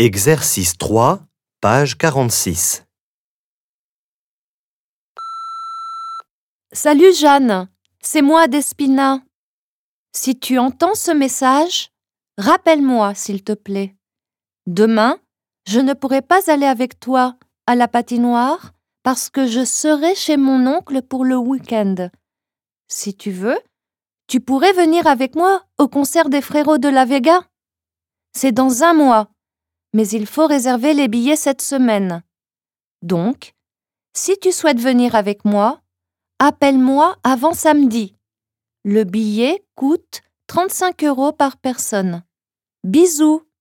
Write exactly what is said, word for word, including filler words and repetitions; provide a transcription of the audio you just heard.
Exercice trois, page quarante-six. Salut Jeanne, c'est moi Despina. Si tu entends ce message, rappelle-moi s'il te plaît. Demain, je ne pourrai pas aller avec toi à la patinoire parce que je serai chez mon oncle pour le week-end. Si tu veux, tu pourrais venir avec moi au concert des Frérots de la Vega. C'est dans un mois, mais il faut réserver les billets cette semaine. Donc, si tu souhaites venir avec moi, appelle-moi avant samedi. Le billet coûte trente-cinq euros par personne. Bisous!